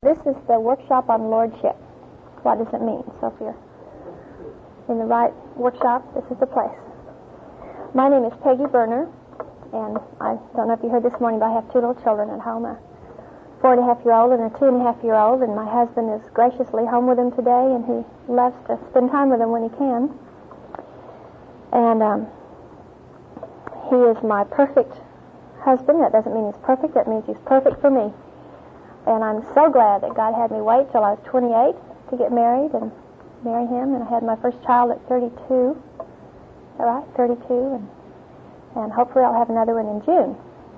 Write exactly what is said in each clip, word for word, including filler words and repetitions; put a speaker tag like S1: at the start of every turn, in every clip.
S1: This is the workshop on lordship. What does it mean? So if you're in the right workshop, this is the place. My name is Peggy Berner, and I don't know if you heard this morning, but I have two little children at home, a four and a half year old and a two and a half year old, and my husband is graciously home with them today, and he loves to spend time with them when he can. And um, he is my perfect husband. That doesn't mean he's perfect, that means he's perfect for me. And I'm so glad that God had me wait till I was twenty-eight to get married and marry him. And I had my first child at thirty-two. Is that right? thirty-two. And, and hopefully I'll have another one in June.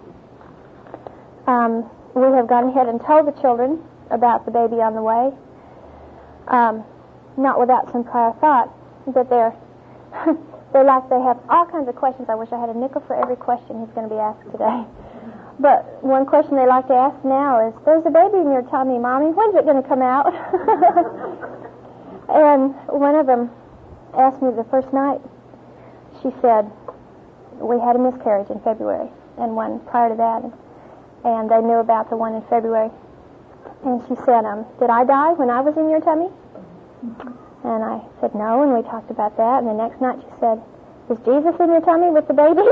S1: Um, we have gone ahead and told the children about the baby on the way. Um, not without some prior thought, but they're, they're like they have all kinds of questions. I wish I had a nickel for every question he's going to be asked today. But one question they like to ask now is, there's a baby in your tummy, Mommy. When's it going to come out? And one of them asked me the first night, she said, we had a miscarriage in February, and one prior to that, and, and they knew about the one in February. And she said, um, did I die when I was in your tummy? And I said, no, and we talked about that. And the next night she said, is Jesus in your tummy with the baby?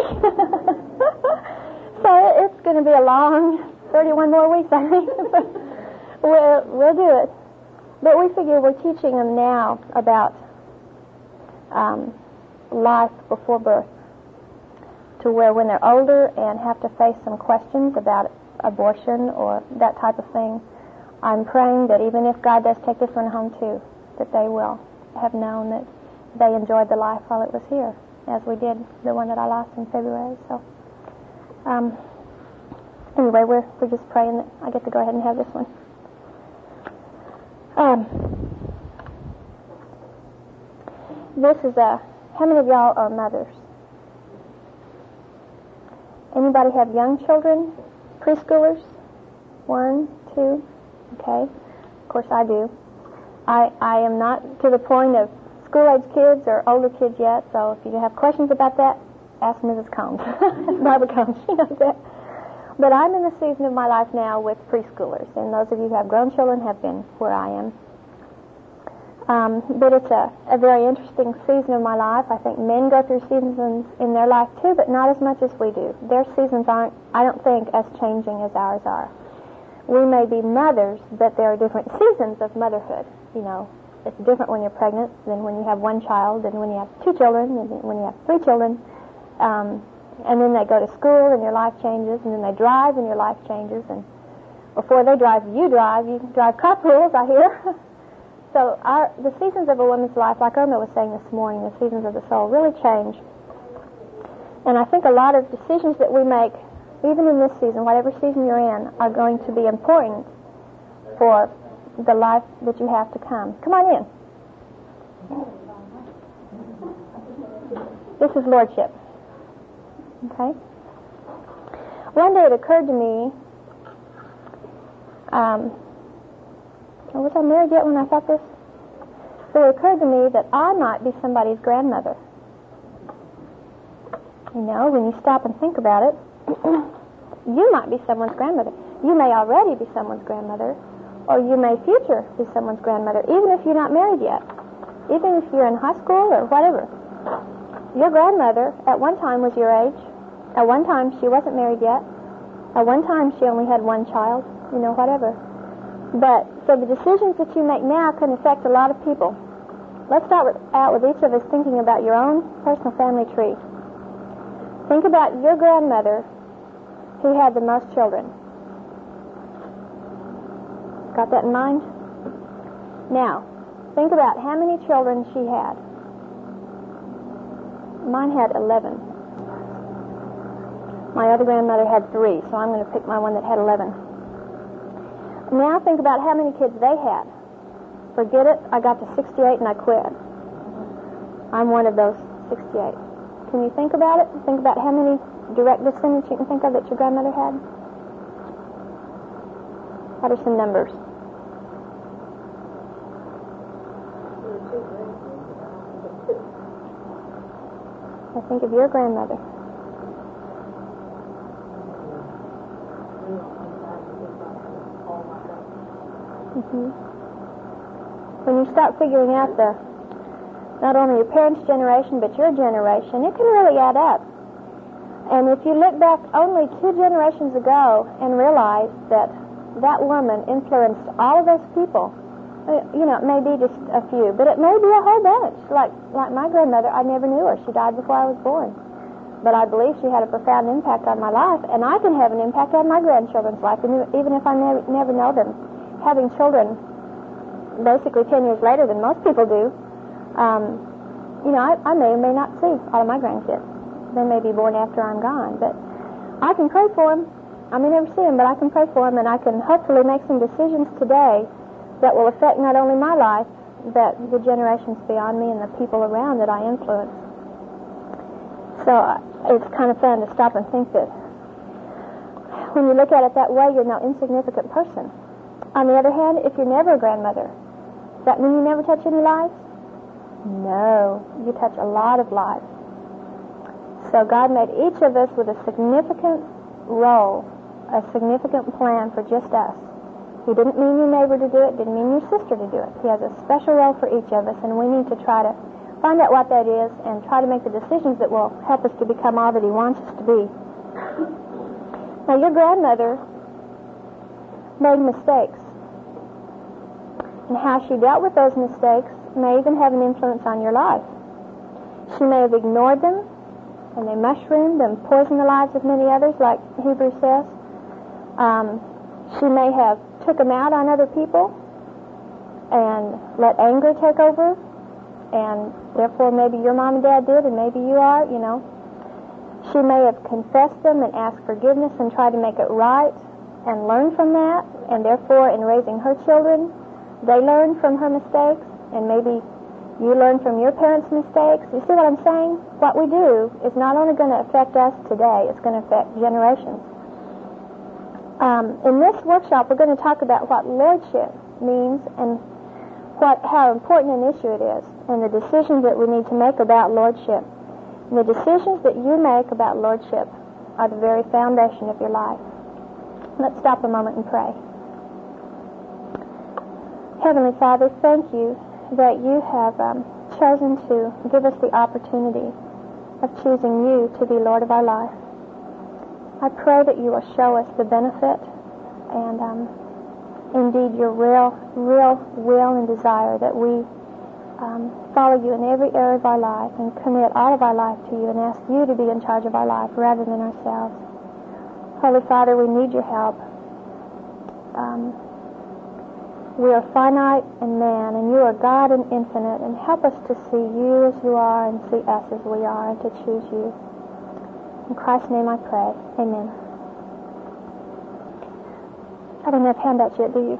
S1: So it's going to be a long thirty-one more weeks, I think. we'll, we'll do it. But we figure we're teaching them now about um, life before birth, to where when they're older and have to face some questions about abortion or that type of thing, I'm praying that even if God does take this one home too, that they will have known that they enjoyed the life while it was here, as we did the one that I lost in February. So um, anyway, we're we're just praying that I get to go ahead and have this one. Um, this is a. How many of y'all are mothers? Anybody have young children? Preschoolers? One, two? Okay. Of course I do. I, I am not to the point of school-age kids or older kids yet, so if you have questions about that, ask Missus Combs. Ask Barbara Combs. She knows that. But I'm in the season of my life now with preschoolers, and those of you who have grown children have been where I am. Um, but it's a, a very interesting season of my life. I think men go through seasons in their life too, but not as much as we do. Their seasons aren't, I don't think, as changing as ours are. We may be mothers, but there are different seasons of motherhood. You know, it's different when you're pregnant than when you have one child, and when you have two children, and when you have three children. Um, and then they go to school, and your life changes, and then they drive, and your life changes. And before they drive, you drive. You drive carpools, I hear. So our, the seasons of a woman's life, like Irma was saying this morning, the seasons of the soul really change. And I think a lot of decisions that we make, even in this season, whatever season you're in, are going to be important for the life that you have to come. Come on in. This is lordship. Okay? One day it occurred to me, um, was I married yet when I thought this? So it occurred to me that I might be somebody's grandmother. You know, when you stop and think about it, you might be someone's grandmother. You may already be someone's grandmother, or you may future be someone's grandmother, even if you're not married yet, even if you're in high school or whatever. Your grandmother at one time was your age. At one time she wasn't married yet. At one time she only had one child, you know, whatever. But, so the decisions that you make now can affect a lot of people. Let's start with, out with each of us thinking about your own personal family tree. Think about your grandmother who had the most children. Got that in mind? Now, think about how many children she had. Mine had eleven. My other grandmother had three, so I'm going to pick my one that had eleven. Now think about how many kids they had. Forget it, I got to sixty-eight and I quit. I'm one of those sixty-eight. Can you think about it? Think about how many direct descendants you can think of that your grandmother had. What are some numbers? I think of your grandmother. Mm-hmm. When you start figuring out the not only your parents' generation but your generation, it can really add up. And if you look back only two generations ago and realize that that woman influenced all of those people, you know, it may be just a few, but it may be a whole bunch. Like like my grandmother, I never knew her. She died before I was born. But I believe she had a profound impact on my life, and I can have an impact on my grandchildren's life, and even if I never, never know them. Having children basically ten years later than most people do, um, you know, I, I may or may not see all of my grandkids. They may be born after I'm gone, but I can pray for them. I may never see them, but I can pray for them, and I can hopefully make some decisions today that will affect not only my life, but the generations beyond me and the people around that I influence. So uh, it's kind of fun to stop and think that when you look at it that way, you're no insignificant person. On the other hand, if you're never a grandmother, does that mean you never touch any lives? No, you touch a lot of lives. So God made each of us with a significant role, a significant plan for just us. He didn't mean your neighbor to do it, didn't mean your sister to do it. He has a special role for each of us, and we need to try to find out what that is and try to make the decisions that will help us to become all that He wants us to be. Now, your grandmother made mistakes, and how she dealt with those mistakes may even have an influence on your life. She may have ignored them, and they mushroomed and poisoned the lives of many others, like Hebrews says. Um, she may have took them out on other people and let anger take over, and therefore maybe your mom and dad did, and maybe you are, you know. She may have confessed them and asked forgiveness and tried to make it right and learn from that, and therefore in raising her children, they learned from her mistakes, and maybe you learn from your parents' mistakes. You see what I'm saying? What we do is not only going to affect us today, it's going to affect generations. Um, in this workshop, we're going to talk about what lordship means and what how important an issue it is, and the decisions that we need to make about lordship. And the decisions that you make about lordship are the very foundation of your life. Let's stop a moment and pray. Heavenly Father, thank you that you have um, chosen to give us the opportunity of choosing you to be Lord of our life. I pray that you will show us the benefit and um, indeed your real, real will and desire that we um, follow you in every area of our life and commit all of our life to you and ask you to be in charge of our life rather than ourselves. Holy Father, we need your help. Um, We are finite and man, and you are God and infinite, and help us to see you as you are and see us as we are and to choose you. In Christ's name I pray. Amen. I don't have handouts yet, do you?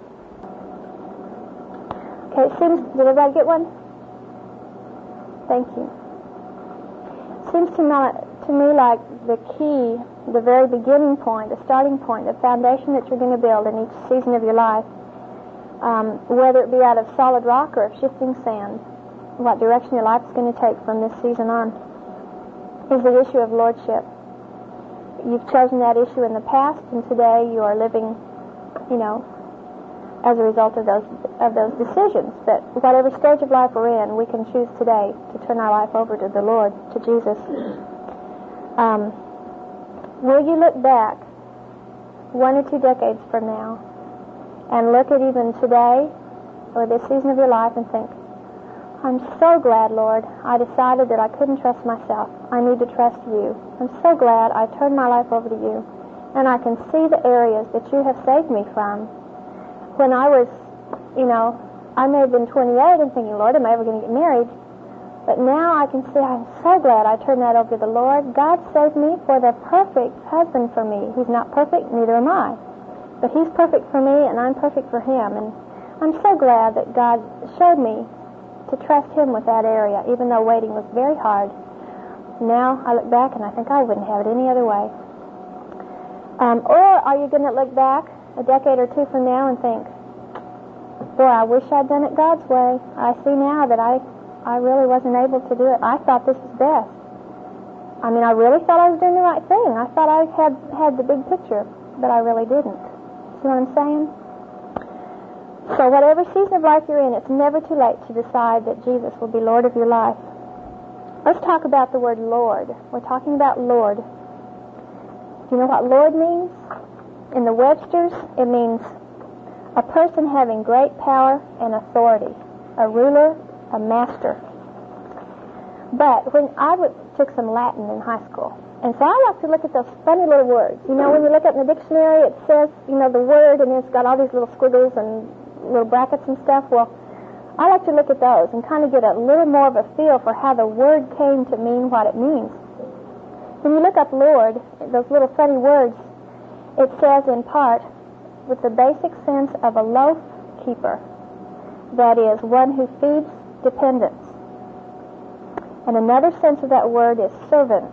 S1: Okay, it seems, did everybody get one? Thank you. It seems to me, to me like the key, the very beginning point, the starting point, the foundation that you're going to build in each season of your life, Um, whether it be out of solid rock or of shifting sand, what direction your life is going to take from this season on, is the issue of lordship. You've chosen that issue in the past, and today you are living, you know, as a result of those of those decisions. But whatever stage of life we're in, we can choose today to turn our life over to the Lord, to Jesus. Um, will you look back one or two decades from now and look at even today or this season of your life and think, I'm so glad, Lord, I decided that I couldn't trust myself. I need to trust you. I'm so glad I turned my life over to you. And I can see the areas that you have saved me from. When I was, you know, I may have been twenty-eight and thinking, Lord, am I ever going to get married? But now I can see I'm so glad I turned that over to the Lord. God saved me for the perfect husband for me. He's not perfect, neither am I. But he's perfect for me, and I'm perfect for him. And I'm so glad that God showed me to trust him with that area, even though waiting was very hard. Now I look back, and I think I wouldn't have it any other way. Um, or are you going to look back a decade or two from now and think, boy, I wish I'd done it God's way. I see now that I, I really wasn't able to do it. I thought this was best. I mean, I really thought I was doing the right thing. I thought I had, had the big picture, but I really didn't. See what I'm saying? So whatever season of life you're in, it's never too late to decide that Jesus will be Lord of your life. Let's talk about the word Lord. We're talking about Lord. Do you know what Lord means? In the Webster's, it means a person having great power and authority, a ruler, a master. But when I would, took some Latin in high school, and so I like to look at those funny little words. You know, when you look up in the dictionary, it says, you know, the word, and it's got all these little squiggles and little brackets and stuff. Well, I like to look at those and kind of get a little more of a feel for how the word came to mean what it means. When you look up Lord, those little funny words, it says in part, with the basic sense of a loaf keeper, that is, one who feeds dependents. And another sense of that word is servant.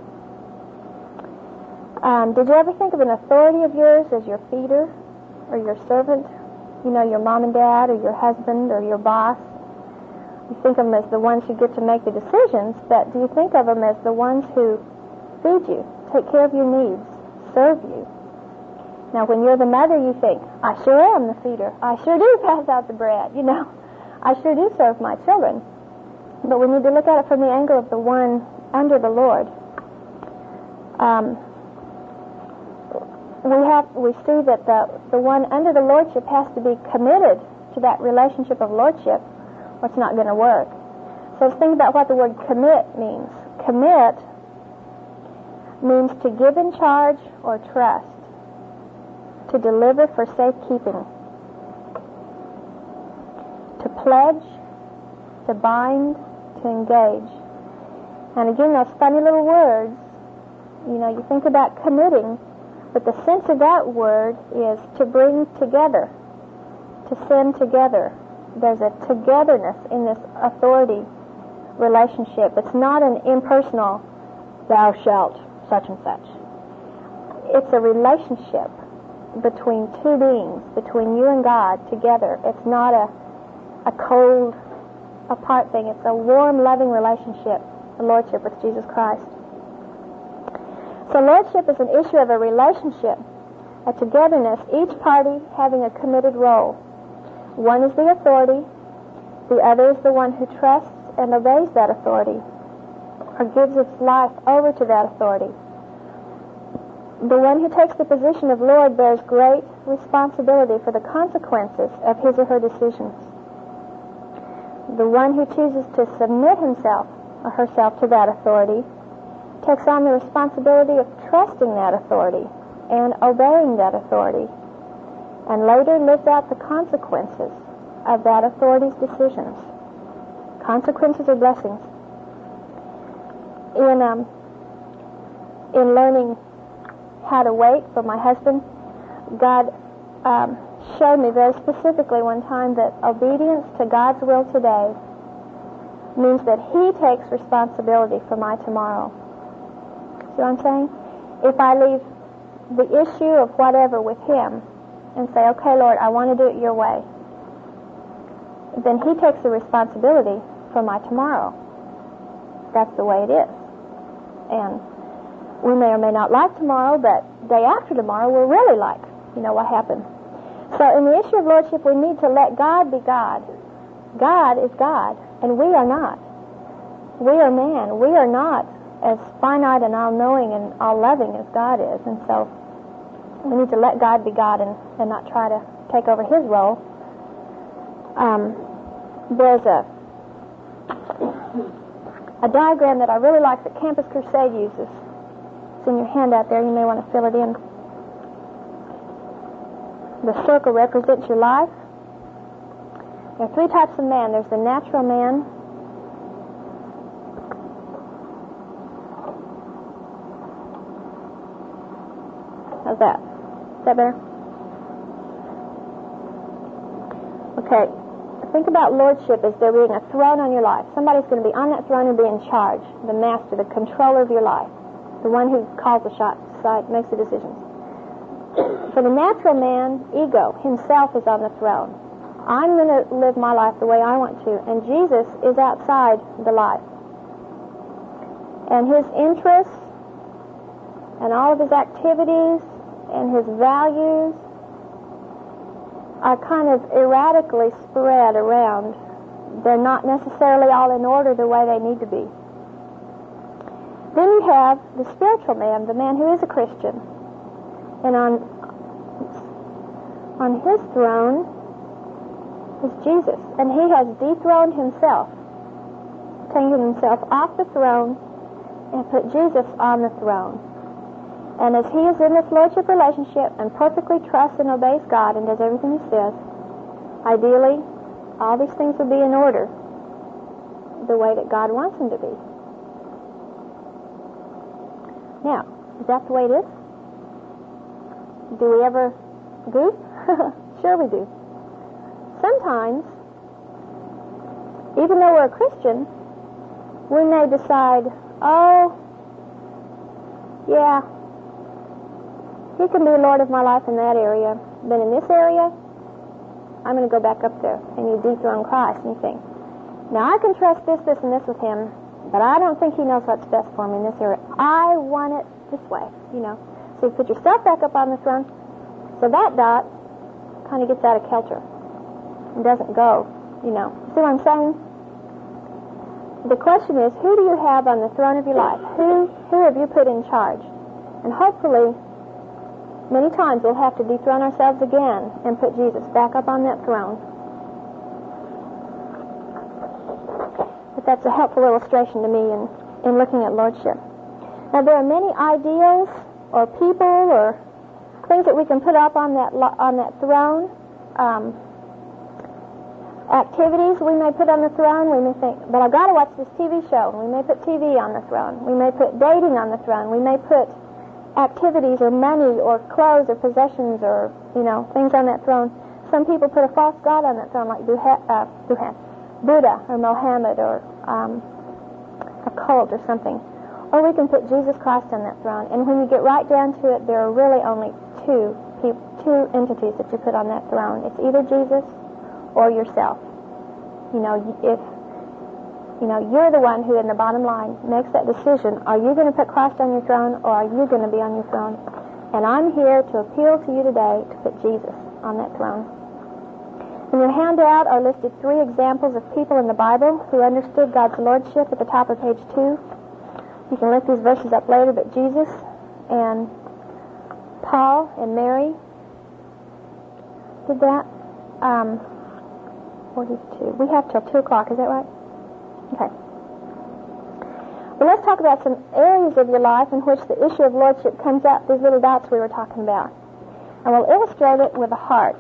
S1: Um, did you ever think of an authority of yours as your feeder or your servant? You know, your mom and dad or your husband or your boss. You think of them as the ones who get to make the decisions, but do you think of them as the ones who feed you, take care of your needs, serve you? Now, when you're the mother, you think, I sure am the feeder. I sure do pass out the bread, you know. I sure do serve my children. But we need to look at it from the angle of the one under the Lord. Um, we have we see that the, the one under the lordship has to be committed to that relationship of lordship, or it's not going to work. So let's think about what the word commit means. Commit means to give in charge or trust, to deliver for safekeeping, to pledge, to bind, to engage. And again, those funny little words, you know, you think about committing, but the sense of that word is to bring together, to send together. There's a togetherness in this authority relationship. It's not an impersonal, thou shalt, such and such. It's a relationship between two beings, between you and God together. It's not a, a cold, apart thing. It's a warm, loving relationship, the lordship with Jesus Christ. So lordship is an issue of a relationship, a togetherness, each party having a committed role. One is the authority, the other is the one who trusts and obeys that authority, or gives its life over to that authority. The one who takes the position of Lord bears great responsibility for the consequences of his or her decisions. The one who chooses to submit himself or herself to that authority takes on the responsibility of trusting that authority and obeying that authority, and later lives out the consequences of that authority's decisions. Consequences or blessings. In um, in learning how to wait for my husband, God um, showed me very specifically one time that obedience to God's will today means that He takes responsibility for my tomorrow. See what I'm saying? If I leave the issue of whatever with Him and say, okay, Lord, I want to do it your way, then He takes the responsibility for my tomorrow. That's the way it is. And we may or may not like tomorrow, but day after tomorrow we'll really like, you know, what happened. So in the issue of lordship, we need to let God be God. God is God, and we are not. We are man. We are not as finite and all-knowing and all-loving as God is. And so we need to let God be God and, and not try to take over His role. Um, there's a a diagram that I really like that Campus Crusade uses. It's in your handout there. You may want to fill it in. The circle represents your life. There are three types of man. There's the natural man. How's that? Is that better? Okay. Think about lordship as there being a throne on your life. Somebody's going to be on that throne and be in charge. The master, the controller of your life. The one who calls the shots, decides, makes the decisions. For the natural man, ego, himself is on the throne. I'm going to live my life the way I want to, and Jesus is outside the life. And his interests and all of his activities and his values are kind of erratically spread around. They're not necessarily all in order the way they need to be. Then you have the spiritual man, the man who is a Christian. And on, on his throne is Jesus. And he has dethroned himself, taken himself off the throne and put Jesus on the throne. And as he is in this lordship relationship and perfectly trusts and obeys God and does everything he says, ideally, all these things will be in order the way that God wants them to be. Now, is that the way it is? Do we ever goof? Sure we do. Sometimes, even though we're a Christian, we may decide, oh, yeah, he can be Lord of my life in that area, but in this area, I'm going to go back up there. And you dethrone Christ, and you think, now I can trust this, this, and this with him, but I don't think he knows what's best for me in this area. I want it this way, you know. So you put yourself back up on the throne, so that dot kind of gets out of kilter and doesn't go, you know. See what I'm saying? The question is, who do you have on the throne of your life? Who, who have you put in charge? And hopefully, many times we'll have to dethrone ourselves again and put Jesus back up on that throne. But that's a helpful illustration to me in, in looking at lordship. Now, there are many ideas or people or things that we can put up on that on that throne. Um, activities we may put on the throne. We may think, but I've got to watch this T V show. We may put T V on the throne. We may put dating on the throne. We may put activities or money or clothes or possessions or, you know, things on that throne. Some people put a false god on that throne, like Buddha, uh, Buddha or Mohammed or um, a cult or something. Or we can put Jesus Christ on that throne. And when you get right down to it, there are really only two two entities that you put on that throne. It's either Jesus or yourself. You know, if you know you're the one who, in the bottom line, makes that decision. Are you going to put Christ on your throne, or are you going to be on your throne? And I'm here to appeal to you today to put Jesus on that throne. In your handout are listed three examples of people in the Bible who understood God's lordship at the top of page two. You can look these verses up later, but Jesus and Paul and Mary did that. Um, forty-two. We have till two o'clock, is that right? Okay. Well, let's talk about some areas of your life in which the issue of lordship comes up, these little dots we were talking about. And we'll illustrate it with a heart.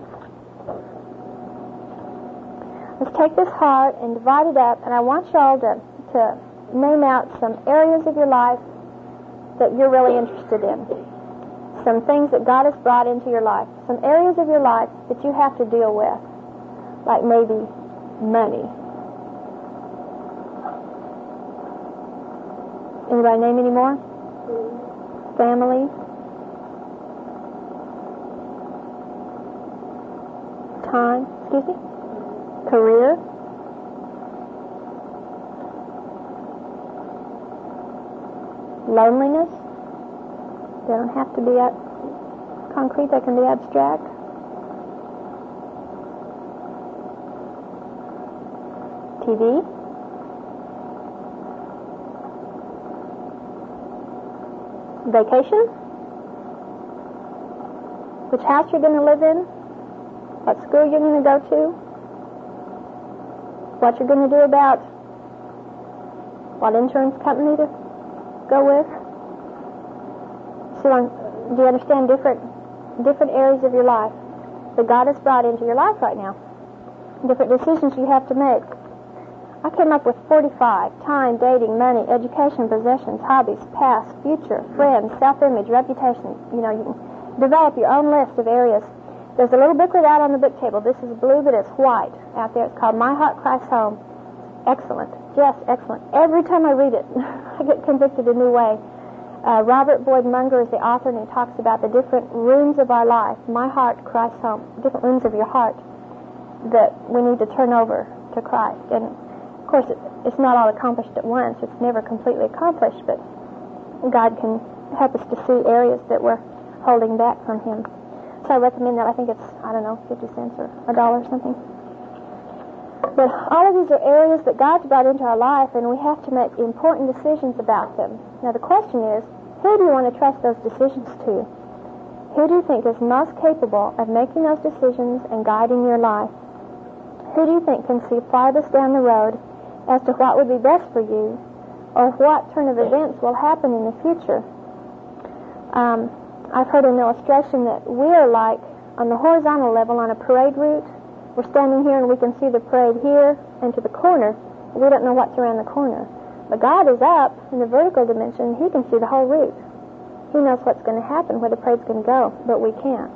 S1: Let's take this heart and divide it up, and I want y'all to, to name out some areas of your life that you're really interested in. Some things that God has brought into your life. Some areas of your life that you have to deal with. Like maybe money. Anybody name any more? Family. Time. Excuse me? Career. Loneliness. They don't have to be ab- concrete, they can be abstract. T V. Vacation. Which house you're going to live in. What school you're going to go to. What you're going to do about what insurance company to go with. So, do you understand different different areas of your life that God has brought into your life right now? Different decisions you have to make. I came up with forty-five. Time, dating, money, education, possessions, hobbies, past, future, friends, self-image, reputation. You know, you can develop your own list of areas. There's a little booklet out on the book table. This is blue, but it's white out there. It's called My Heart Cries Home. Excellent. Just excellent. Every time I read it, I get convicted a new way. Uh, Robert Boyd Munger is the author, and he talks about the different rooms of our life. My heart cries home. Different rooms of your heart that we need to turn over to Christ. And, of course, it, it's not all accomplished at once. It's never completely accomplished, but God can help us to see areas that we're holding back from Him. So I recommend that. I think it's, I don't know, fifty cents or a dollar or something. But all of these are areas that God's brought into our life, and we have to make important decisions about them. Now the question is, who do you want to trust those decisions to? Who do you think is most capable of making those decisions and guiding your life? Who do you think can see farthest down the road as to what would be best for you, or what turn of events will happen in the future? Um, I've heard an illustration that we're like, on the horizontal level, on a parade route. We're standing here and we can see the parade here and to the corner. We don't know what's around the corner. But God is up in the vertical dimension. He can see the whole route. He knows what's going to happen, where the parade's going to go, but we can't.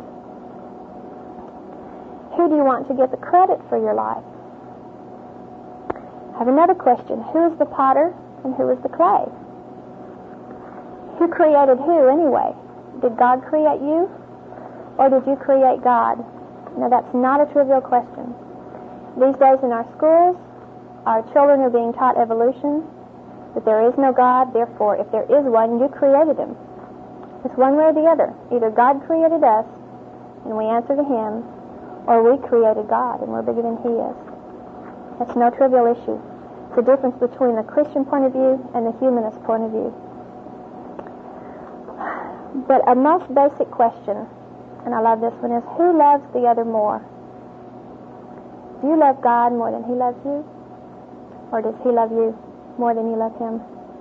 S1: Who do you want to get the credit for your life? I have another question. Who is the potter and who is the clay? Who created who anyway? Did God create you, or did you create God? Now, that's not a trivial question. These days in our schools, our children are being taught evolution, that there is no God, therefore, if there is one, you created him. It's one way or the other. Either God created us, and we answer to him, or we created God, and we're bigger than he is. That's no trivial issue. It's the difference between the Christian point of view and the humanist point of view. But a most basic question, and I love this one, is who loves the other more? Do you love God more than he loves you? Or does he love you more than you love him?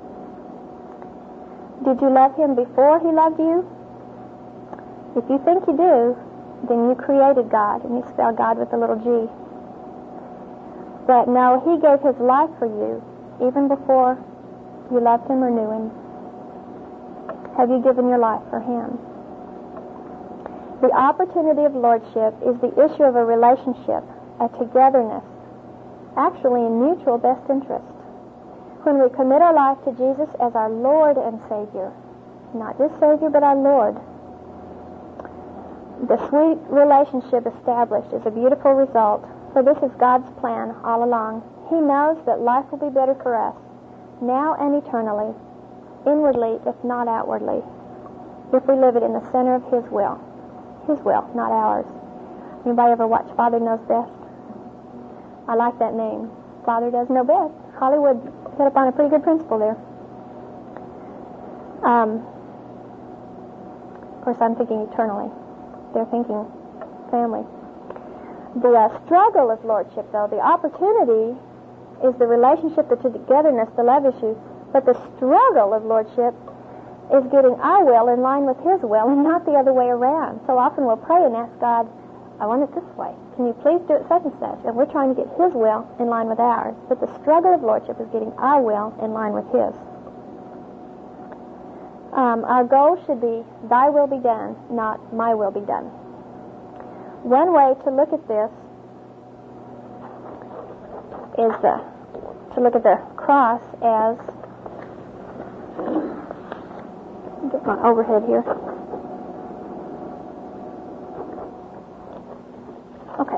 S1: Did you love him before he loved you? If you think you do, then you created God, and you spell God with a little g. But no, he gave his life for you even before you loved him or knew him. Have you given your life for him? The opportunity of lordship is the issue of a relationship, a togetherness, actually in mutual best interest. When we commit our life to Jesus as our Lord and Savior, not just Savior, but our Lord, the sweet relationship established is a beautiful result, for this is God's plan all along. He knows that life will be better for us, now and eternally, inwardly if not outwardly, if we live it in the center of his will. His will, not ours. Anybody ever watch Father Knows Best? I like that name. Father Does Know Best. Hollywood hit upon a pretty good principle there. Um, of course, I'm thinking eternally. They're thinking family. The uh, struggle of lordship, though, the opportunity is the relationship, the togetherness, the love issue. But the struggle of lordship is getting our will in line with his will and not the other way around. So often we'll pray and ask God, I want it this way. Can you please do it such and such? And we're trying to get his will in line with ours. But the struggle of lordship is getting our will in line with his. Um, our goal should be, thy will be done, not my will be done. One way to look at this is uh, to look at the cross as, get my overhead here. Okay.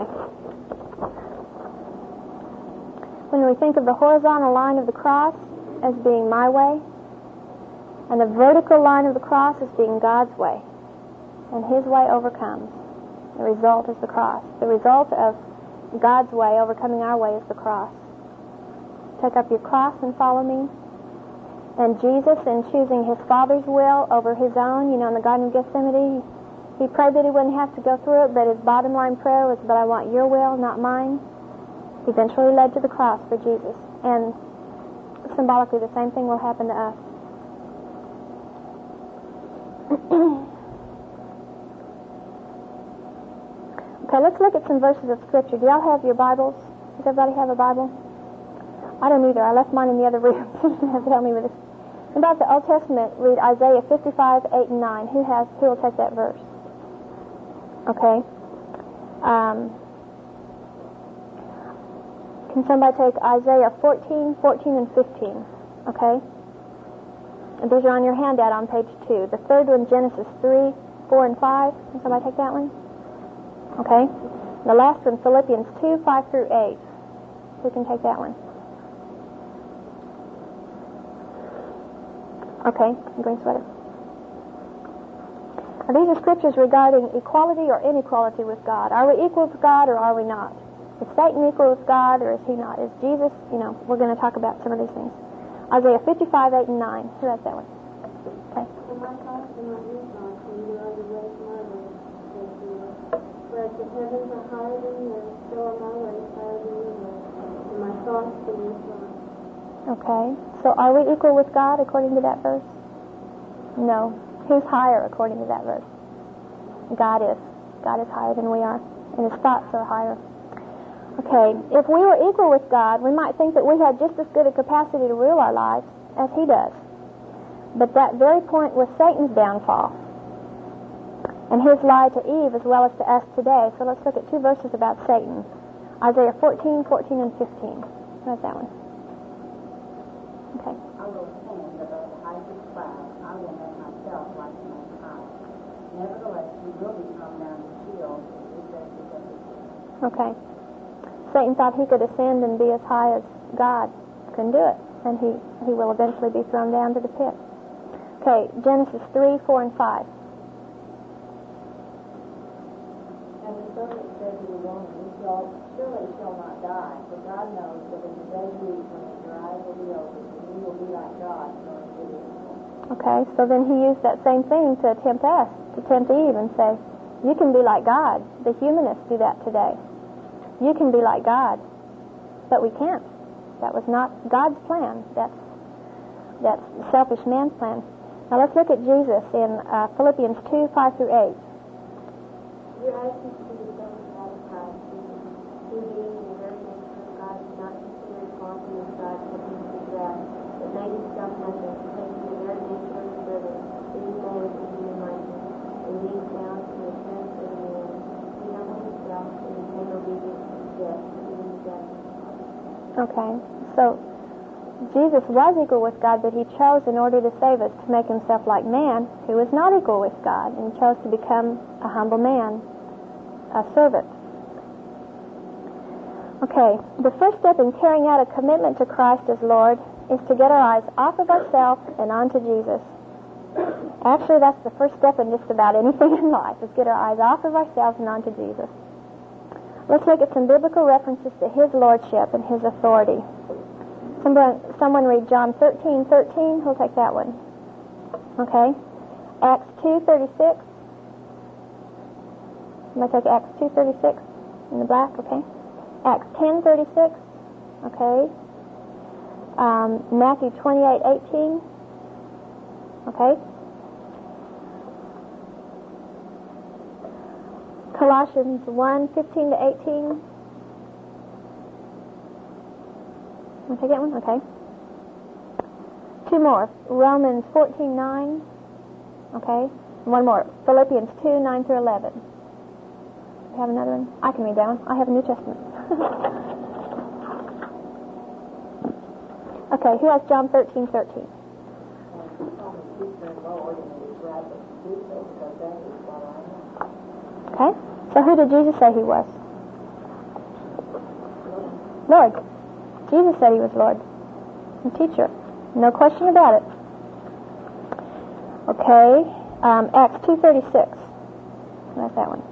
S1: When we think of the horizontal line of the cross as being my way, and the vertical line of the cross as being God's way, and his way overcomes, the result is the cross. The result of God's way overcoming our way is the cross. Take up your cross and follow me. And Jesus, in choosing his Father's will over his own, you know, in the Garden of Gethsemane, he prayed that he wouldn't have to go through it, but his bottom line prayer was, but I want your will, not mine. Eventually led to the cross for Jesus. And symbolically, the same thing will happen to us. Okay, let's look at some verses of Scripture. Do y'all have your Bibles? Does everybody have a Bible? I don't either. I left mine in the other room. You have to help me with this. About the Old Testament, read Isaiah fifty-five, eight, and nine. Who has? Who will take that verse? Okay. Um, can somebody take Isaiah fourteen, fourteen, and fifteen? Okay. And these are on your handout on page two. The third one, Genesis three, four, and five. Can somebody take that one? Okay. The last one, Philippians two, five through eight. Who can take that one? Okay, green sweater. These are scriptures regarding equality or inequality with God. Are we equal with God or are we not? Is Satan equal with God or is he not? Is Jesus, you know, we're going to talk about some of these things. Isaiah fifty-five, eight, and nine. Who has that one? Okay.
S2: For my thoughts are not your thoughts, and you are the ways of my ways, says the Lord. For as the heavens are higher than the earth, so are my ways higher than your ways, and my thoughts than your thoughts.
S1: Okay. So are we equal with God according to that verse? No. Who's higher according to that verse? God is. God is higher than we are, and his thoughts are higher. Okay, if we were equal with God, we might think that we had just as good a capacity to rule our lives as he does. But that very point was Satan's downfall and his lie to Eve as well as to us today. So let's look at two verses about Satan. Isaiah fourteen, fourteen, and fifteen. Where's that one? Okay.
S3: I will ascend above the heights of clouds. I will make myself like the Most High. Nevertheless, he will be thrown down to Sheol, the recesses of the sea.
S1: Okay. Satan thought he could ascend and be as high as God. Couldn't do it. And he, he will eventually be thrown down to the pit. Okay, Genesis three, four, and five.
S3: And the serpent said to the woman, You shall surely shall not die, for God knows that in the day you eat from it, your eyes will be opened, and you will be like God, knowing good and evil.
S1: Okay, so then he used that same thing to tempt us, to tempt Eve and say, you can be like God. The humanists do that today. You can be like God. But we can't. That was not God's plan. That's that's selfish man's plan. Now let's look at Jesus in uh, Philippians two, five through eight.
S2: Your eyes can see the Son of God in Christ Jesus, who being in the very nature of God did not consider equality with God something to be grasped, but made himself nothing, taking the very nature of a servant, being born in human likeness, and being found in the appearance of a man. He humbled himself and became obedient to death, even the death of the cross.
S1: Okay, so Jesus was equal with God, but he chose in order to save us to make himself like man, who was not equal with God, and chose to become a humble man, a servant. Okay, the first step in carrying out a commitment to Christ as Lord is to get our eyes off of ourselves and onto Jesus. Actually, that's the first step in just about anything in life, is get our eyes off of ourselves and onto Jesus. Let's look at some biblical references to his lordship and his authority. Someone, someone read John thirteen, thirteen. Who'll take that one? Okay. Acts two, thirty-six. Somebody take Acts two, thirty-six in the black, okay. Acts ten, thirty-six. Okay. Um, Matthew twenty-eight, eighteen. Okay. Colossians one, fifteen to eighteen. Want to take that one? Okay. Two more. Romans fourteen, nine. Okay. One more. Philippians two, nine through eleven. You have another one? I can read that one. I have a New Testament. Okay. Who has John thirteen, thirteen? Okay. So who did Jesus say he was? Lord. Jesus said he was Lord and teacher. No question about it. Okay. Um, Acts two, thirty-six. That's that one.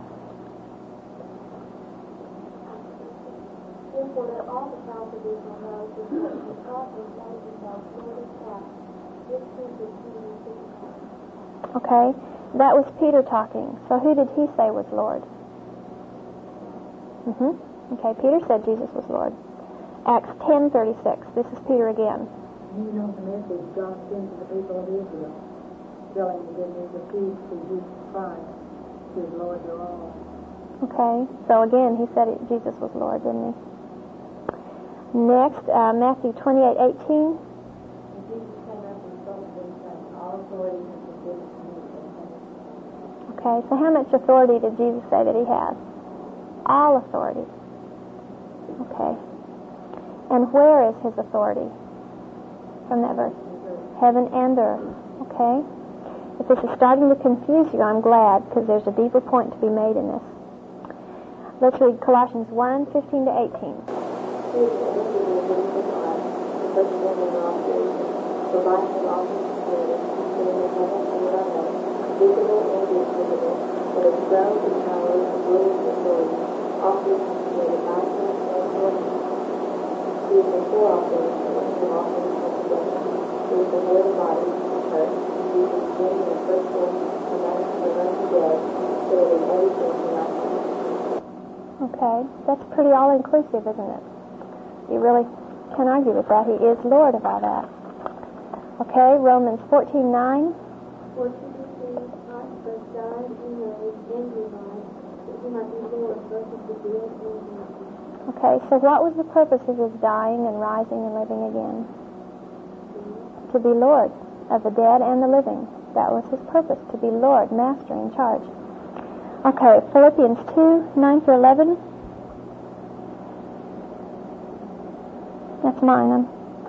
S2: Therefore, let all the tribes of Israel know that he has taught and made himself Lord of God. This truth is Peter and Peter.
S1: Okay. That was Peter talking. So who did he say was Lord? Mm-hmm. Okay, Peter said Jesus was Lord. Acts ten, thirty-six. This is Peter again.
S3: You know the message God sent to the people of Israel, telling the good news of peace through Jesus Christ, who is Lord of all.
S1: Okay, so again, he said it, Jesus was Lord, didn't he? Next, uh, Matthew twenty-eight, eighteen.
S3: And Jesus came up and spoke to them, saying, All authority has been given to me from heaven.
S1: Okay, so how much authority did Jesus say that he has? All authority. Okay. And where is his authority? From that verse. Heaven and earth. Okay. If this is starting to confuse you, I'm glad, because there's a deeper point to be made in this. Let's read Colossians one, fifteen to eighteen.
S2: The life of all his spirit, in the heaven and on earth, visible and invisible, and its thrones and powers, rulers and authorities, all things created by him and for him. He is before all things, and in him all things come together. He is the head of the body, the church. He is the beginning and firstborn among the dead, so that in everything he might have.
S1: Okay, that's pretty all-inclusive, isn't it? You really can't argue with that. He is Lord of all that. Okay, Romans fourteen nine.
S2: For to be saved, Christ both died and rose and revived, that he might be Lord both of the dead and the living.
S1: Okay, so what was the purpose of his dying and rising and living again? To be Lord of the dead and the living. That was his purpose, to be Lord, master, in charge. Okay, Philippians two nine through eleven. That's mine. I'm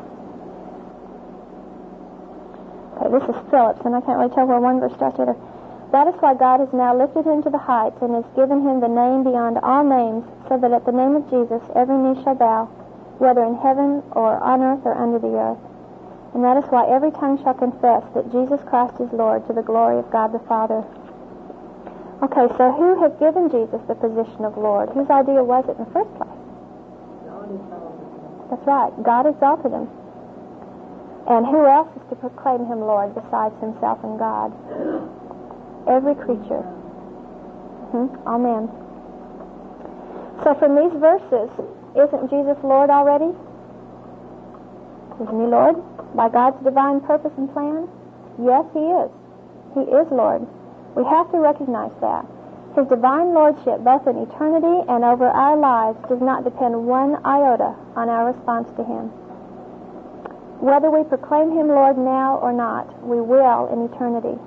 S1: Okay, this is Phillips, and I can't really tell where one verse starts with her. That is why God has now lifted him to the heights and has given him the name beyond all names, so that at the name of Jesus every knee shall bow, whether in heaven or on earth or under the earth. And that is why every tongue shall confess that Jesus Christ is Lord, to the glory of God the Father. Okay, so who has given Jesus the position of Lord? Whose idea was it in the first place? That's right. God exalted him. And who else is to proclaim him Lord besides himself and God? Every creature. Mm-hmm. Amen. So from these verses, isn't Jesus Lord already? Isn't he Lord? By God's divine purpose and plan? Yes, he is. He is Lord. We have to recognize that. His divine lordship, both in eternity and over our lives, does not depend one iota on our response to him. Whether we proclaim him Lord now or not, we will in eternity.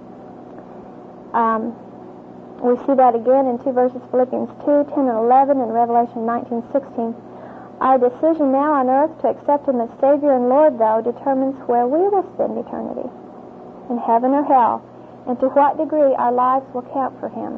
S1: Um, we see that again in two verses, Philippians two ten and eleven, and Revelation nineteen sixteen. Our decision now on earth to accept him as Savior and Lord, though, determines where we will spend eternity, in heaven or hell, and to what degree our lives will count for him.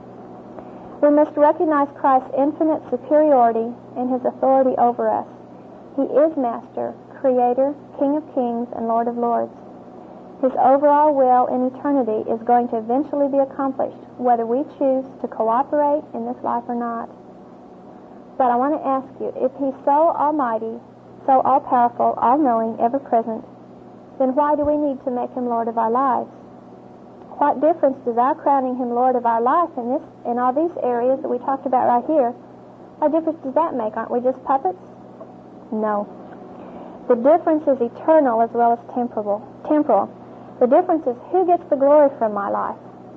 S1: We must recognize Christ's infinite superiority and his authority over us. He is Master, Creator, King of Kings, and Lord of Lords. His overall will in eternity is going to eventually be accomplished, whether we choose to cooperate in this life or not. But I want to ask you, if he's so almighty, so all-powerful, all-knowing, ever-present, then why do we need to make him Lord of our lives? What difference does our crowning him Lord of our life in this, in all these areas that we talked about right here, what difference does that make? Aren't we just puppets? No. The difference is eternal as well as temporal. Temporal. The difference is who gets the glory from my life,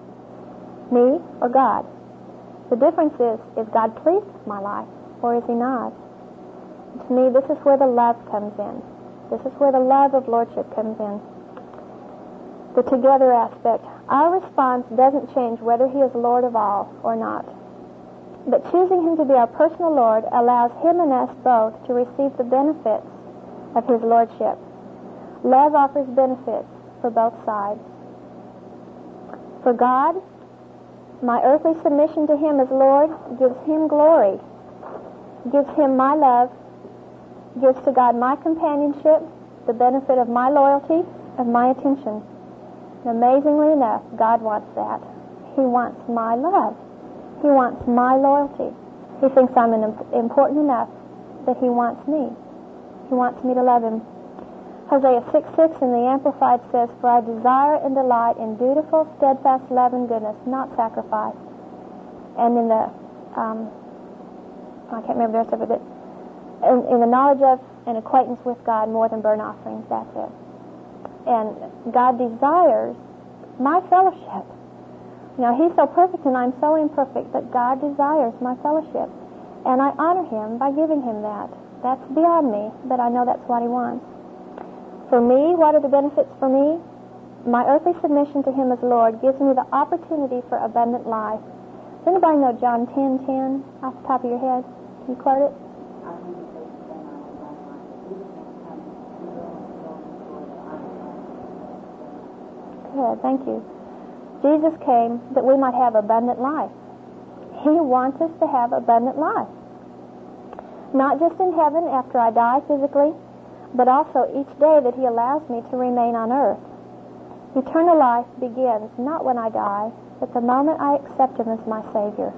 S1: me or God. The difference is, is God pleased with my life or is he not? To me, this is where the love comes in. This is where the love of Lordship comes in. The together aspect. Our response doesn't change whether he is Lord of all or not. But choosing him to be our personal Lord allows him and us both to receive the benefits of his Lordship. Love offers benefits for both sides. For God, my earthly submission to him as Lord gives him glory, gives him my love, gives to God my companionship, the benefit of my loyalty, of my attention. And amazingly enough, God wants that. He wants my love. He wants my loyalty. He thinks I'm important enough that he wants me. He wants me to love him. Hosea six six in the Amplified says, "For I desire and delight in dutiful, steadfast love and goodness, not sacrifice." And in the, um, I can't remember the rest of it, but in, in the knowledge of and acquaintance with God more than burnt offerings, that's it. And God desires my fellowship. You know, he's so perfect and I'm so imperfect, but God desires my fellowship. And I honor him by giving him that. That's beyond me, but I know that's what he wants. For me, what are the benefits for me? My earthly submission to him as Lord gives me the opportunity for abundant life. Does anybody know John ten ten off the top of your head? Can you quote it? Good, thank you. Jesus came that we might have abundant life. He wants us to have abundant life. Not just in heaven after I die physically, but also each day that he allows me to remain on earth. Eternal life begins not when I die, but the moment I accept Him as my Savior.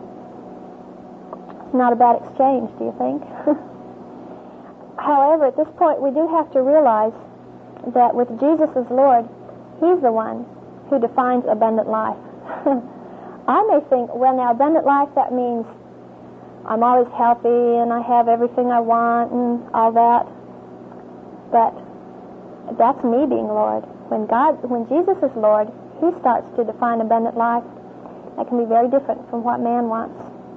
S1: It's not a bad exchange, do you think? However, at this point, we do have to realize that with Jesus as Lord, He's the one who defines abundant life. I may think, well, now, abundant life, that means I'm always healthy and I have everything I want and all that. But that's me being Lord. When God, when Jesus is Lord, He starts to define abundant life. That can be very different from what man wants.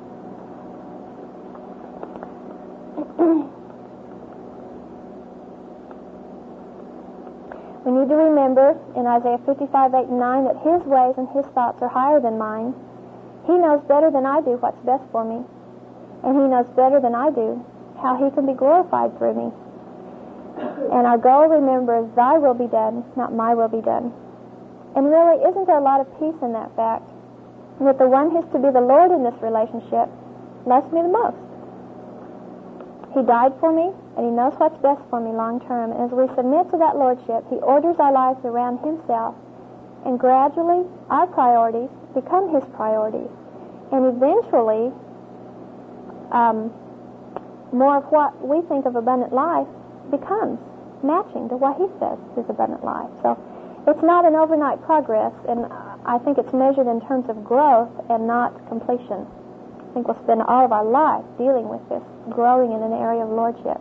S1: We need to remember in Isaiah fifty-five, eight and nine that His ways and His thoughts are higher than mine. He knows better than I do what's best for me. And He knows better than I do how He can be glorified through me. And our goal, remember, is Thy will be done, not my will be done. And really, isn't there a lot of peace in that fact? That the one who's to be the Lord in this relationship loves me the most. He died for me, and He knows what's best for me long term. And as we submit to that Lordship, He orders our lives around Himself, and gradually our priorities become His priorities. And eventually, um, more of what we think of abundant life becomes matching to what He says is abundant life. So it's not an overnight progress, and I think it's measured in terms of growth and not completion. I think we'll spend all of our life dealing with this, growing in an area of Lordship.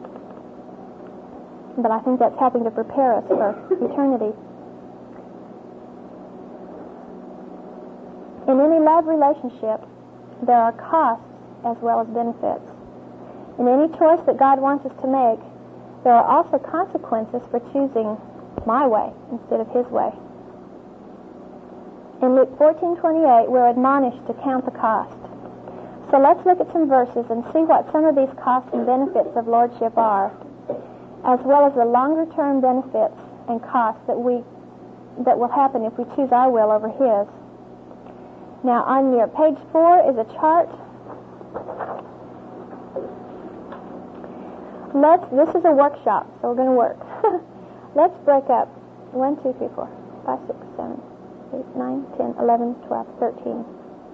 S1: But I think that's helping to prepare us for eternity. In any love relationship, there are costs as well as benefits. In any choice that God wants us to make, there are also consequences for choosing my way instead of His way. In Luke fourteen twenty-eight, we're admonished to count the cost. So let's look at some verses and see what some of these costs and benefits of Lordship are, as well as the longer-term benefits and costs that we that will happen if we choose our will over His. Now, on your page four is a chart. Let's. This is a workshop, so we're going to work. Let's break up one, two, three, four, five, six, seven, eight, nine, ten, eleven, twelve, thirteen.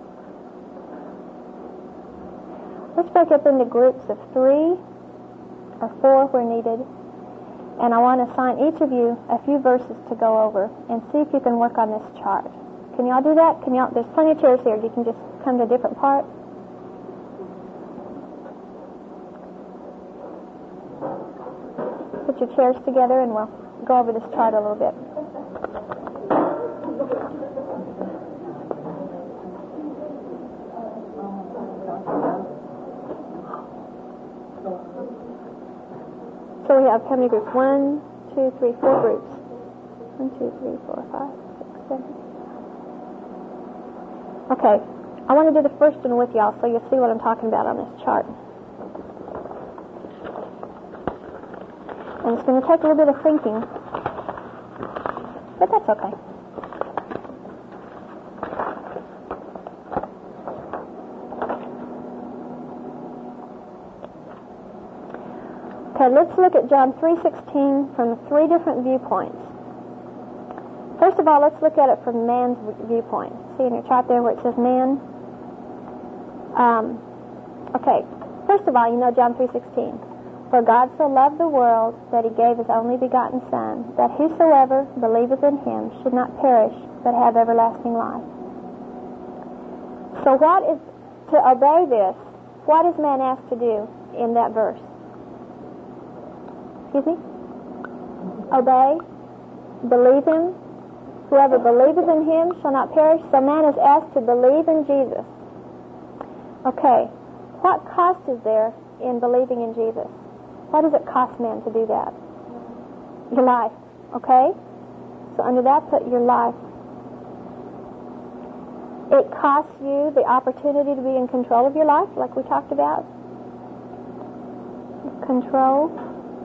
S1: Let's break up into groups of three or four where needed. And I want to assign each of you a few verses to go over and see if you can work on this chart. Can y'all do that? Can y'all? There's plenty of chairs here. You can just come to a different part. Put your chairs together and we'll go over this chart a little bit. So we have how many groups? One, two, three, four groups. One, two, three, four, five, six, seven. Okay. I want to do the first one with y'all so you'll see what I'm talking about on this chart. And it's going to take a little bit of thinking, but that's okay. Okay, let's look at John three sixteen from three different viewpoints. First of all, let's look at it from man's viewpoint. See in your chart there where it says man? Um, okay, first of all, you know John three sixteen. For God so loved the world that He gave His only begotten Son, that whosoever believeth in Him should not perish, but have everlasting life. So what is, to obey this, what is man asked to do in that verse? Excuse me? Obey, believe Him. Whoever believeth in Him shall not perish. So man is asked to believe in Jesus. Okay, what cost is there in believing in Jesus? What does it cost man to do that? Your life, okay? So under that, put your life. It costs you the opportunity to be in control of your life, like we talked about. Control.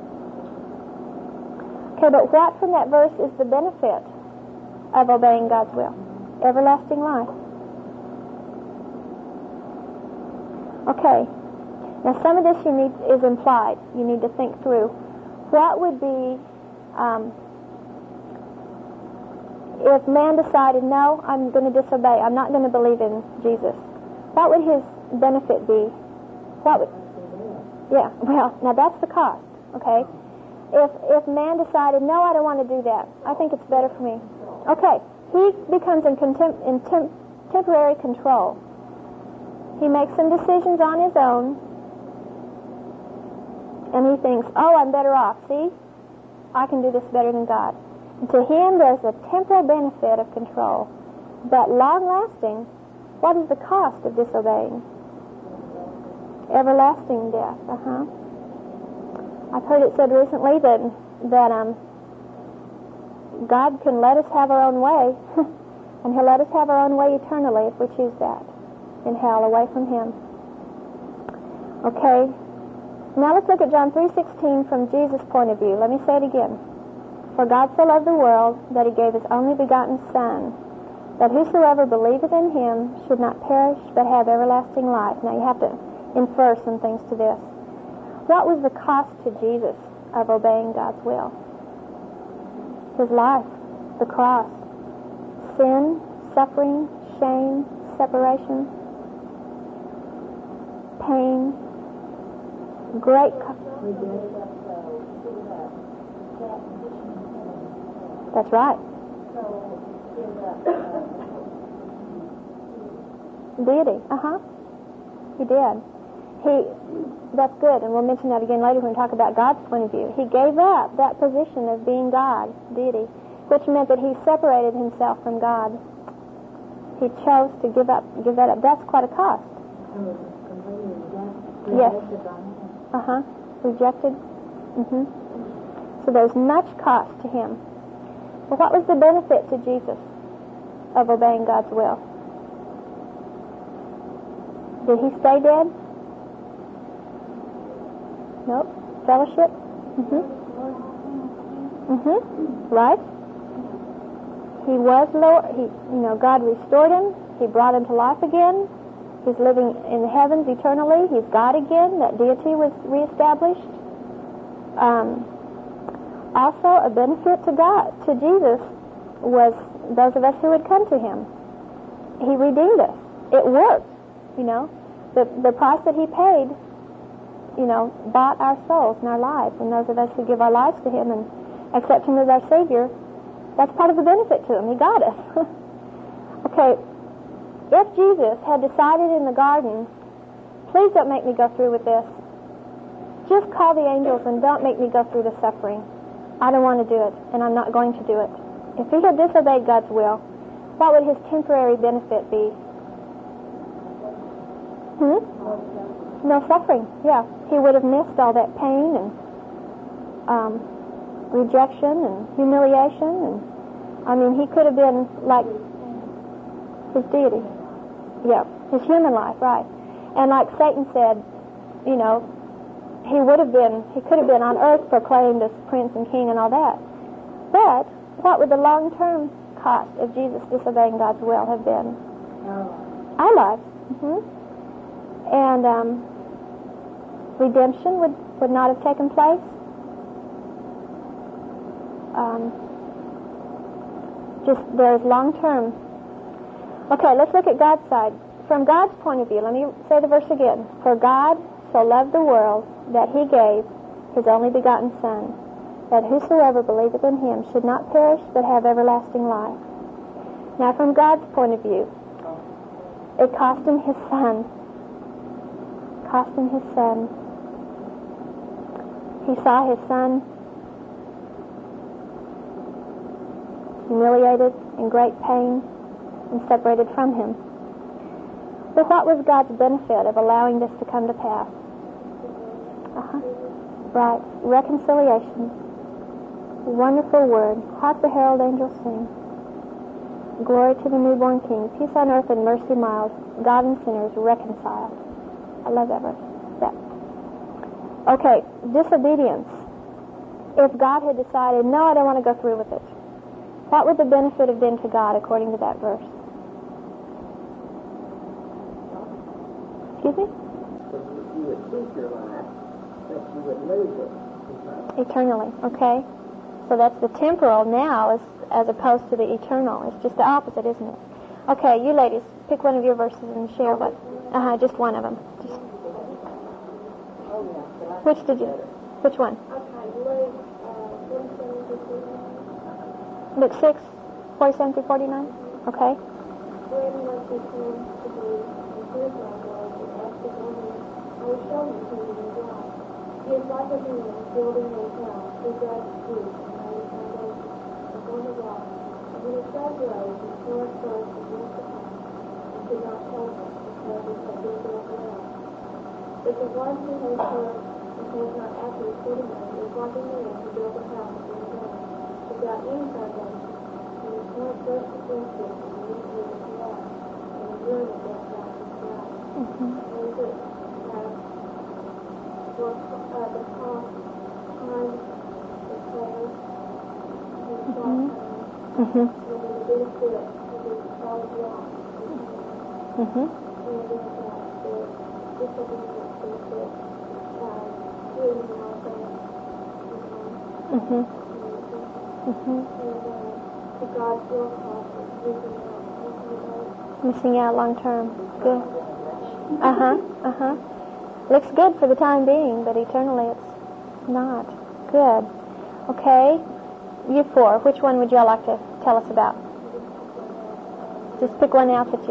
S1: Okay, but what from that verse is the benefit of obeying God's will? Everlasting life. Okay. Now, some of this you need is implied. You need to think through. What would be, um, if man decided, no, I'm going to disobey, I'm not going to believe in Jesus, what would his benefit be? What would... Yeah, well, now that's the cost, okay? If if man decided, no, I don't want to do that, I think it's better for me. Okay, he becomes in, contem- in tem- temporary control. He makes some decisions on his own, and he thinks, oh, I'm better off. See, I can do this better than God. And to him, there's a temporal benefit of control, but long-lasting. What is the cost of disobeying? Everlasting death. Uh-huh. I've heard it said recently that that um, God can let us have our own way, and He'll let us have our own way eternally if we choose that, in hell, away from Him. Okay. Now let's look at John three sixteen from Jesus' point of view. Let me say it again. For God so loved the world that He gave His only begotten Son, that whosoever believeth in Him should not perish but have everlasting life. Now you have to infer some things to this. What was the cost to Jesus of obeying God's will? His life, the cross, sin, suffering, shame, separation, pain, great... Co- That's right. Deity, uh-huh. He did. He, that's good, and we'll mention that again later when we talk about God's point of view. He gave up that position of being God, deity, which meant that he separated himself from God. He chose to give up, give that up. That's quite a cost. Yes. Uh-huh. Rejected. Mm-hmm. So there's much cost to him. Well, what was the benefit to Jesus of obeying God's will? Did he stay dead? Nope. Fellowship? Mm-hmm. Mm-hmm. Right? He was Lord. He, you know, God restored him. He brought him to life again. He's living in the heavens eternally. He's God again. That deity was reestablished. Um, also, a benefit to God, to Jesus, was those of us who would come to him. He redeemed us. It worked, you know. The the price that he paid, you know, bought our souls and our lives. And those of us who give our lives to him and accept him as our Savior, that's part of the benefit to him. He got us. Okay, if Jesus had decided in the garden, please don't make me go through with this. Just call the angels and don't make me go through the suffering. I don't want to do it, and I'm not going to do it. If he had disobeyed God's will, what would his temporary benefit be? Hmm? No suffering, yeah. He would have missed all that pain and um, rejection and humiliation. And I mean, he could have been like his deity. Yeah, his human life, right. And like Satan said, you know, he would have been, he could have been on earth proclaimed as prince and king and all that. But what would the long-term cost of Jesus disobeying God's will have been? Our lives. Mm-hmm. And um, redemption would, would not have taken place. Um, just there's long-term. Okay, let's look at God's side. From God's point of view, let me say the verse again. For God so loved the world that he gave his only begotten Son, that whosoever believeth in him should not perish but have everlasting life. Now, from God's point of view, it cost him his Son. Cost him his Son. He saw his Son humiliated, in great pain, and separated from him. But what was God's benefit of allowing this to come to pass? Uh-huh. Right. Reconciliation. Wonderful word. Hark the herald angels sing. Glory to the newborn King. Peace on earth and mercy mild. God and sinners reconciled. I love that verse. Yeah. Okay. Disobedience. If God had decided, no, I don't want to go through with it, what would the benefit have been to God according to that verse? Excuse me?
S4: You would keep your life, but you would lose it.
S1: Eternally, okay. So that's the temporal now. Is as opposed to the eternal. It's just the opposite, isn't it? Okay, you ladies, pick one of your verses and share what. Uh huh. Just one of them. Just. Which did you? Which one? Luke six, forty-seven through forty-nine. Okay.
S2: I will show you who he is like. He is like a man building a house who dug deep and laid a foundation upon the rock. And when the flood rose, the torrent burst against the house and could not hold it because it had been built around. But the one who has heard and has not acted accordingly is like a man who built a house upon the ground without any foundation. And the torrent burst against it and went in and collapsed, and the ruin of that house was great.
S1: Mm-hmm.
S2: And it for uh, the cost, time, the prayer, and the time,
S1: Mm-hmm.
S2: and the benefit of the solid rock.
S1: Mm-hmm.
S2: And then uh, the disobedience benefit, uh, healing and all that.
S1: Mm-hmm.
S2: And,
S1: Mm-hmm.
S2: and uh, the God's will cost is missing out.
S1: Missing out long term. Good. Uh-huh. Uh-huh. Looks good for the time being, but eternally it's not. Good. Okay. You four, which one would you all like to tell us about? Just pick one out that you...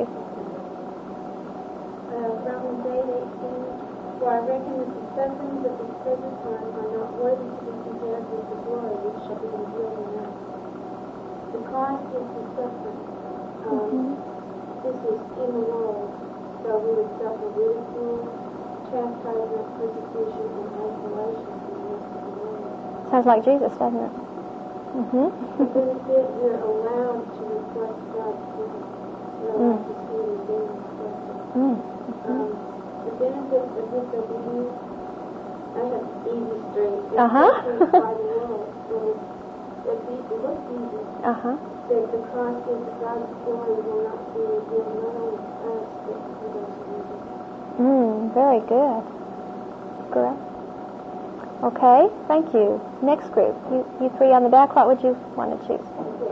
S2: Uh, Romans eight eighteen. For I reckon that the sufferings of this present time are not worthy to be compared with the glory which shall be revealed in us. The cost is the suffering. Um,
S1: Mm-hmm.
S2: This is in the world, so we would suffer ridicule, chastisement, persecution, and isolation from the rest of the world.
S1: Sounds like Jesus, doesn't it? Mm-hmm.
S2: The benefit, we're allowed to reflect God's goodness. We're allowed to see His being reflected.
S1: Mm.
S2: Um, the benefits of disobedience, I have easy straight. It's
S1: Uh-huh.
S2: by the world, so it looks easy.
S1: Uh-huh.
S2: That the cost is that God's glory will not be revealed, not only to us, but to those who read it.
S1: Mm, very good. Correct. Okay, thank you. Next group. You, you three on the back, what would you want to choose?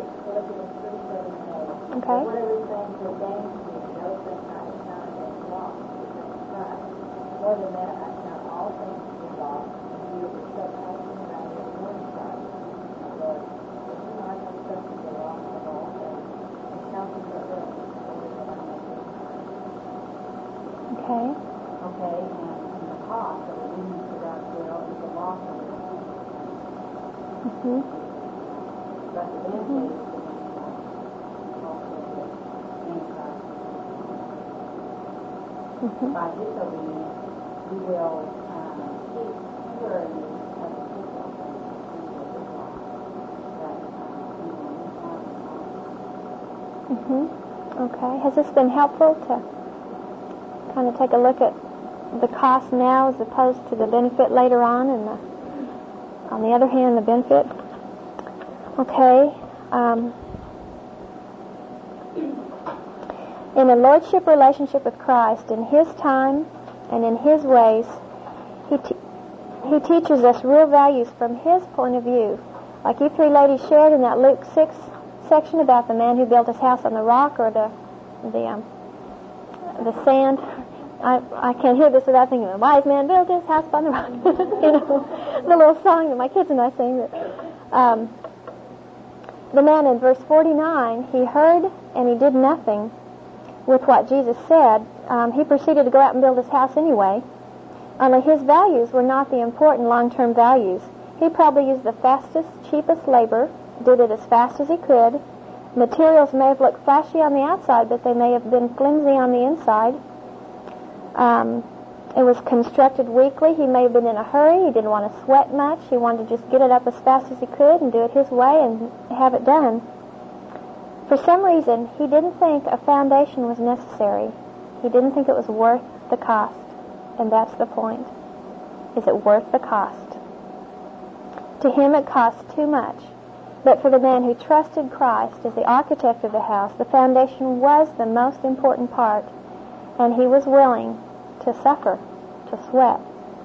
S1: Okay.
S3: Whatever things are gained to you, those things I count as lost because of Christ. More than that, I count all things to be lost in view of the surpassing value of the Word of Christ. Lord, if you know I can suffer the loss of all things, and count them for earth, over that I may gain Christ.
S1: Okay.
S3: Okay, and, and the cost of obedience to God's will is the loss of it.
S1: Mm-hmm.
S3: But the benefit is the gain of also the in Christ.
S1: Mm-hmm.
S3: By disobedience, we will um, keep purity of the physical things of this life that um, we will miss out on.
S1: Mm-hmm. Okay. Has this been helpful to kind of take a look at the cost now as opposed to the benefit later on, and the, on the other hand, the benefit? Okay. Um, in a lordship relationship with Christ, in His time and in His ways, He te- He teaches us real values from His point of view. Like you three ladies shared in that Luke six section about the man who built his house on the rock or the the um, the sand. I I can't hear this without thinking, the wise man built his house on the rock. You know, the little song that my kids and I sing. That, um, the man in verse forty-nine, he heard and he did nothing with what Jesus said. Um, he proceeded to go out and build his house anyway. Only his values were not the important long-term values. He probably used the fastest, cheapest labor, did it as fast as he could. Materials may have looked flashy on the outside, but they may have been flimsy on the inside. Um, it was constructed weakly. He may have been in a hurry. He didn't want to sweat much. He wanted to just get it up as fast as he could and do it his way and have it done. For some reason, he didn't think a foundation was necessary. He didn't think it was worth the cost. And that's the point. Is it worth the cost? To him it cost too much. But for the man who trusted Christ as the architect of the house, the foundation was the most important part. And he was willing to suffer, to sweat,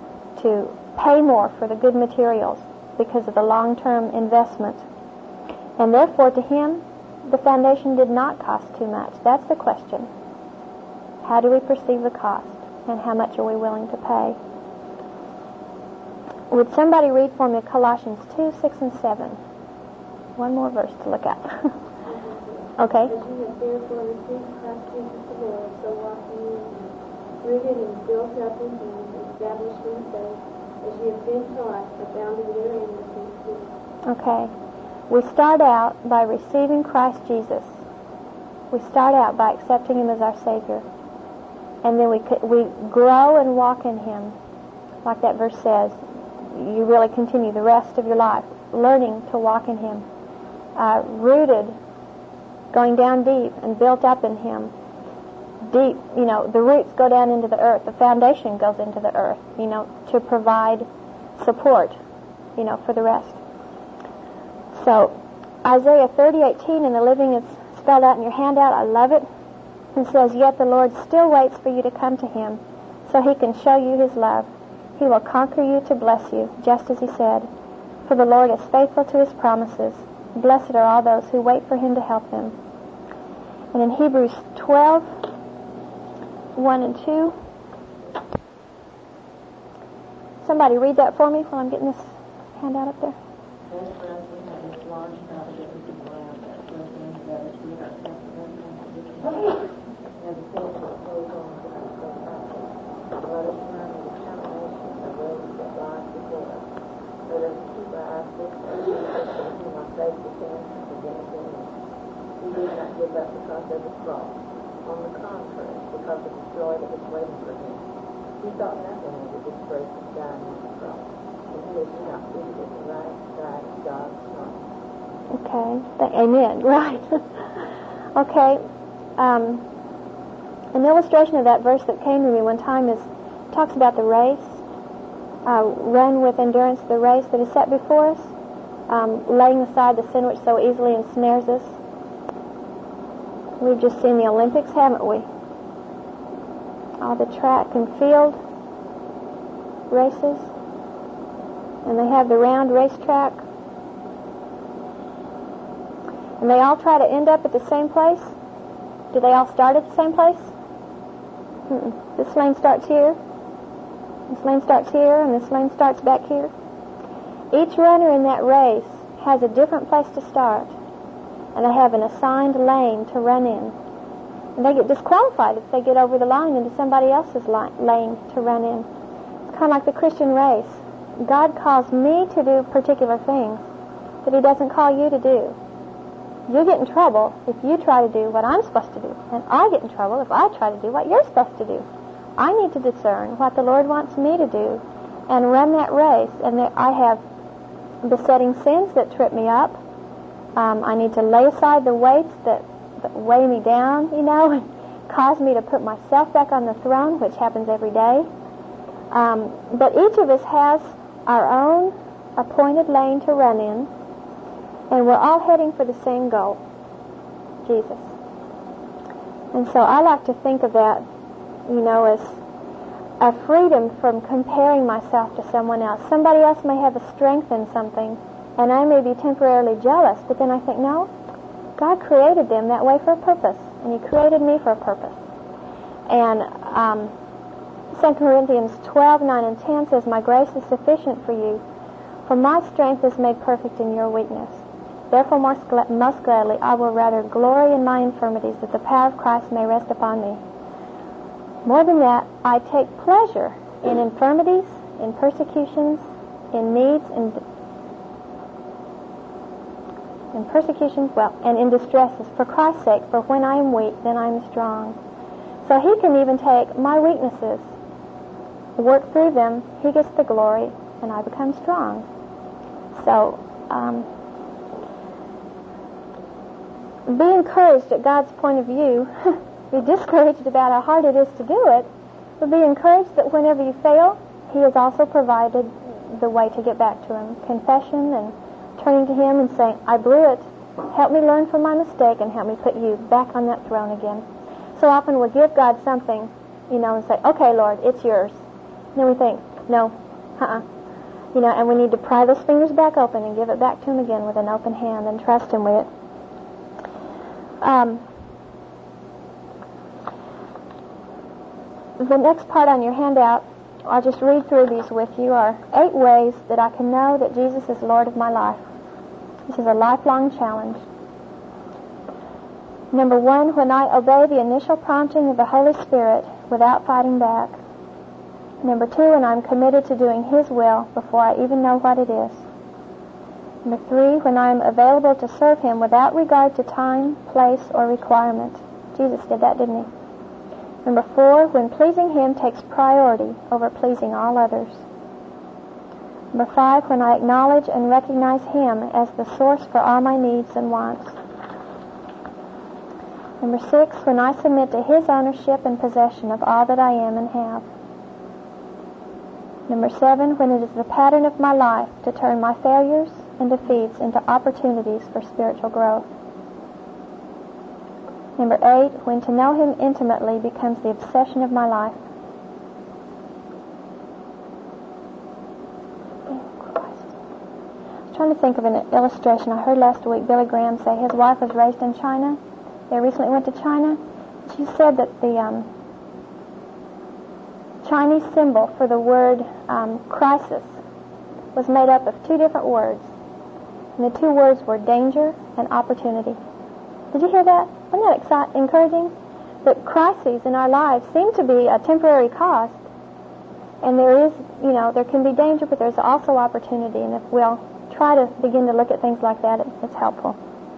S1: to pay more for the good materials because of the long-term investment. And therefore, to him, the foundation did not cost too much. That's the question. How do we perceive the cost? And how much are we willing to pay? Would somebody read for me Colossians two, six, and seven? One more verse to look at. Okay.
S2: As you have therefore received Christ Jesus the Lord, so walk ye in him, rooted and built up in him, and established in the faith, as ye have been taught, abounding therein with thanksgiving.
S1: Okay. We start out by receiving Christ Jesus. We start out by accepting him as our Savior. And then we we grow and walk in him. Like that verse says, you really continue the rest of your life learning to walk in him. Uh, rooted, going down deep and built up in him. Deep, you know, the roots go down into the earth. The foundation goes into the earth, you know, to provide support, you know, for the rest. So, Isaiah thirty eighteen in the Living is spelled out in your handout. I love it. It says, yet the Lord still waits for you to come to him so he can show you his love. He will conquer you to bless you, just as he said. For the Lord is faithful to his promises. Blessed are all those who wait for him to help them. And in Hebrews twelve, one and two. Somebody read that for me while I'm getting this handout up there.
S3: Then for us we have this large crowd that we can go out that first and that is we are tested and the things that goes on to us so happy. Let us learn the determination of those that lies before us. Let us keep our eyes fixed on Jesus, in whom our faith depends against the enemy. We did not give up because of his cross. On the contrary, because of the joy that was waiting for him. He thought nothing of the disgrace of dying on the cross. And he is not seated at the right side of God's throne.
S1: Okay. Th- Amen. Right. Okay. Um, an illustration of that verse that came to me one time is talks about the race. Uh, run with endurance the race that is set before us, um, laying aside the sin which so easily ensnares us. We've just seen the Olympics, haven't we? All the track and field races. And they have the round racetrack. And they all try to end up at the same place. Do they all start at the same place? Mm-mm. This lane starts here. This lane starts here, and this lane starts back here. Each runner in that race has a different place to start, and they have an assigned lane to run in. And they get disqualified if they get over the line into somebody else's line, lane to run in. It's kind of like the Christian race. God calls me to do particular things that he doesn't call you to do. You get in trouble if you try to do what I'm supposed to do, and I get in trouble if I try to do what you're supposed to do. I need to discern what the Lord wants me to do and run that race. And there, I have besetting sins that trip me up. Um, I need to lay aside the weights that, that weigh me down, you know, and cause me to put myself back on the throne, which happens every day. Um, but each of us has our own appointed lane to run in, and we're all heading for the same goal, Jesus. And so I like to think of that, you know, as a freedom from comparing myself to someone else. Somebody else may have a strength in something, and I may be temporarily jealous, but then I think, no, God created them that way for a purpose, and he created me for a purpose. And um, Second Corinthians twelve, nine and ten says, my grace is sufficient for you, for my strength is made perfect in your weakness. Therefore, most, gl- most gladly, I will rather glory in my infirmities, that the power of Christ may rest upon me. More than that, I take pleasure in infirmities, in persecutions, in needs, in, in persecutions, well, and in distresses, for Christ's sake, for when I am weak, then I am strong. So he can even take my weaknesses, work through them, he gets the glory, and I become strong. So, um, be encouraged at God's point of view. Be discouraged about how hard it is to do it, but be encouraged that whenever you fail, he has also provided the way to get back to him. Confession and turning to him and saying, I blew it. Help me learn from my mistake and help me put you back on that throne again. So often we'll give God something, you know, and say, okay, Lord, it's yours. And then we think, no, uh-uh. You know, and we need to pry those fingers back open and give it back to Him again with an open hand and trust Him with it. Um, the next part on your handout, I'll just read through these with you, are eight ways that I can know that Jesus is Lord of my life. This is a lifelong challenge. Number one, when I obey the initial prompting of the Holy Spirit without fighting back. Number two, when I'm committed to doing His will before I even know what it is. Number three, when I'm available to serve Him without regard to time, place, or requirement. Jesus did that, didn't He? Number four, when pleasing Him takes priority over pleasing all others. Number five, when I acknowledge and recognize Him as the source for all my needs and wants. Number six, when I submit to His ownership and possession of all that I am and have. Number seven, when it is the pattern of my life to turn my failures and defeats into opportunities for spiritual growth. Number eight, when to know Him intimately becomes the obsession of my life. I was trying to think of an illustration. I heard last week Billy Graham say his wife was raised in China. They recently went to China. She said that the um, Chinese symbol for the word um, crisis was made up of two different words. And the two words were danger and opportunity. Did you hear that? Isn't that exci- encouraging? That crises in our lives seem to be a temporary cost. And there is, you know, there can be danger, but there's also opportunity. And if we'll try to begin to look at things like that, it, it's helpful.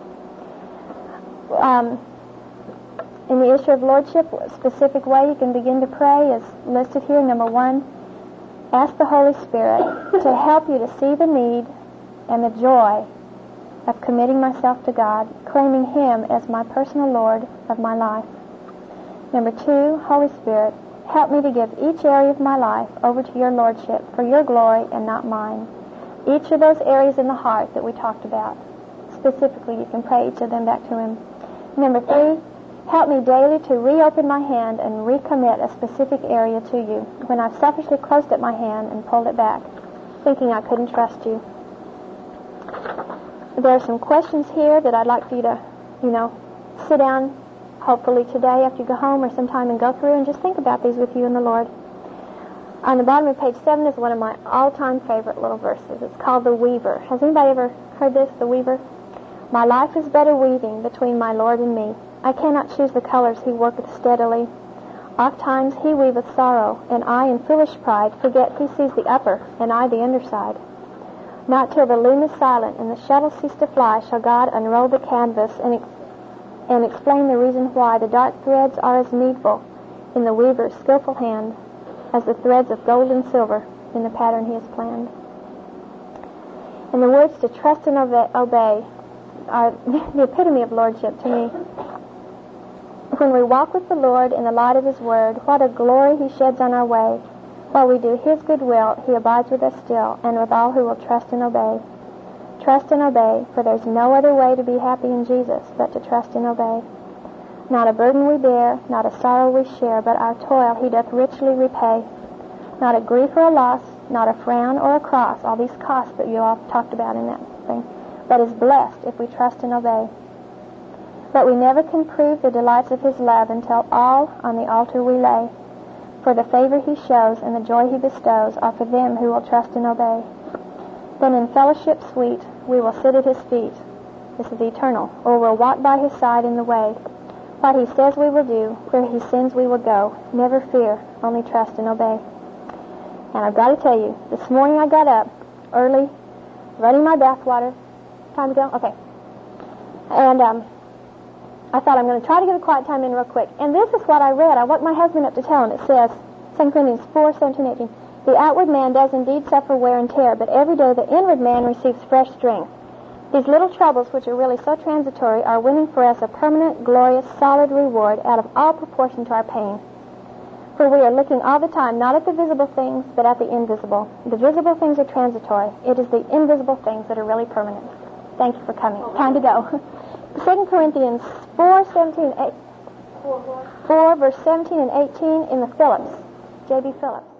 S1: Um, in the issue of lordship, a specific way you can begin to pray is listed here. Number one, ask the Holy Spirit to help you to see the need and the joy of committing myself to God, claiming Him as my personal Lord of my life. Number two, Holy Spirit, help me to give each area of my life over to your Lordship for your glory and not mine. Each of those areas in the heart that we talked about, specifically, you can pray each of them back to Him. Number three, help me daily to reopen my hand and recommit a specific area to you when I've selfishly closed up my hand and pulled it back, thinking I couldn't trust you. There are some questions here that I'd like for you to, you know, sit down, hopefully today after you go home or sometime, and go through and just think about these with you and the Lord. On the bottom of page seven is one of my all-time favorite little verses. It's called The Weaver. Has anybody ever heard this, The Weaver? My life is but a weaving between my Lord and me. I cannot choose the colors He worketh steadily. Oft times He weaveth sorrow, and I in foolish pride forget He sees the upper, and I the underside. Not till the loom is silent and the shuttle cease to fly shall God unroll the canvas and, ex- and explain the reason why the dark threads are as needful in the weaver's skillful hand as the threads of gold and silver in the pattern He has planned. And the words to trust and obey, obey are the epitome of lordship to me. When we walk with the Lord in the light of His Word, what a glory He sheds on our way. While we do His good will, He abides with us still, and with all who will trust and obey. Trust and obey, for there's no other way to be happy in Jesus but to trust and obey. Not a burden we bear, not a sorrow we share, but our toil He doth richly repay. Not a grief or a loss, not a frown or a cross, all these costs that you all talked about in that thing, but is blessed if we trust and obey. But we never can prove the delights of His love until all on the altar we lay. For the favor He shows and the joy He bestows are for them who will trust and obey. Then in fellowship sweet we will sit at His feet. This is eternal. Or we'll walk by His side in the way. What He says we will do, where He sends we will go. Never fear, only trust and obey. And I've got to tell you, this morning I got up early, running my bath water. Time to go? Okay. And um, I thought I'm going to try to get a quiet time in real quick. And this is what I read. I woke my husband up to tell him. It says, Second Corinthians four, seventeen, eighteen, the outward man does indeed suffer wear and tear, but every day the inward man receives fresh strength. These little troubles, which are really so transitory, are winning for us a permanent, glorious, solid reward out of all proportion to our pain. For we are looking all the time not at the visible things, but at the invisible. The visible things are transitory. It is the invisible things that are really permanent. Thank you for coming. Time to go. Second Corinthians four, seventeen, eight, four, verse seventeen and eighteen in the Phillips, J B Phillips.